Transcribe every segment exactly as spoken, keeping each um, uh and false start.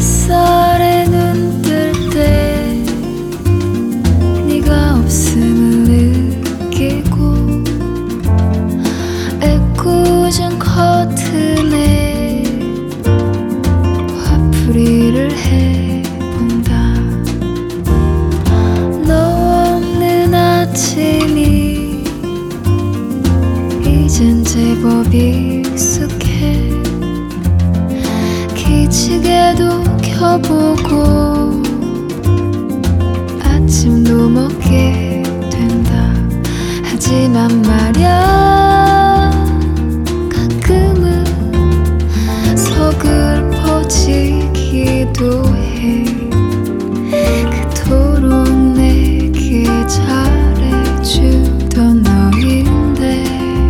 햇살에 눈 뜰 때 네가 없음을 느끼고 애꿎은 커튼에 화풀이를 해본다. 너 없는 아침이 이젠 제법 익숙해. 기지개도 켜보고 아침도 먹게 된다. 하지만 말야 가끔은 서글퍼지기도 해. 그토록 내게 잘해주던 너인데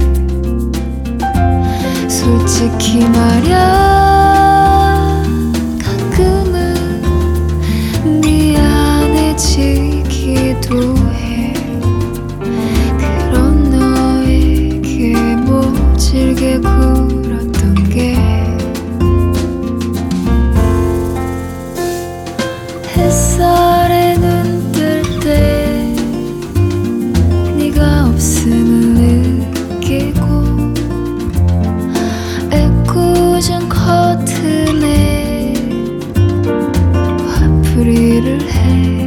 솔직히 말야 지기도 해. 그런 너에게 모질게 굴었던 게 햇살에 눈 뜰 때 네가 없음을 느끼고 애꿎은 커튼에 화풀이를 해.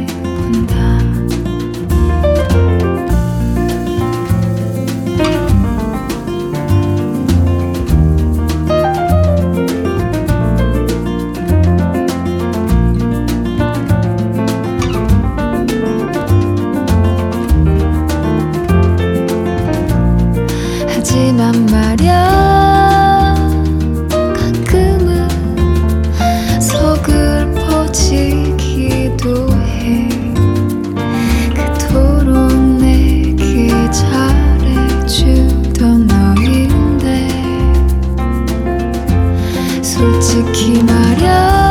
하지만 말야 가끔은 서글퍼지기도 해. 그토록 내게 잘해주던 너인데 솔직히 말야